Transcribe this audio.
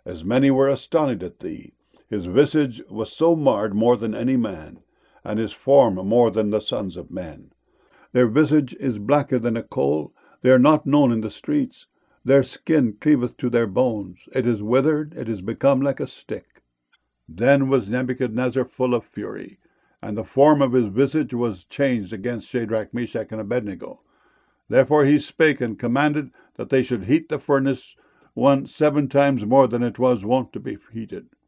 as many were astonished at thee. His visage was so marred more than any man, and his form more than the sons of men. Their visage is blacker than a coal, they are not known in the streets. Their skin cleaveth to their bones, it is withered, it is become like a stick. Then was Nebuchadnezzar full of fury, and the form of his visage was changed against Shadrach, Meshach, and Abednego. Therefore he spake and commanded that they should heat the furnace 7 times more than it was wont to be heated.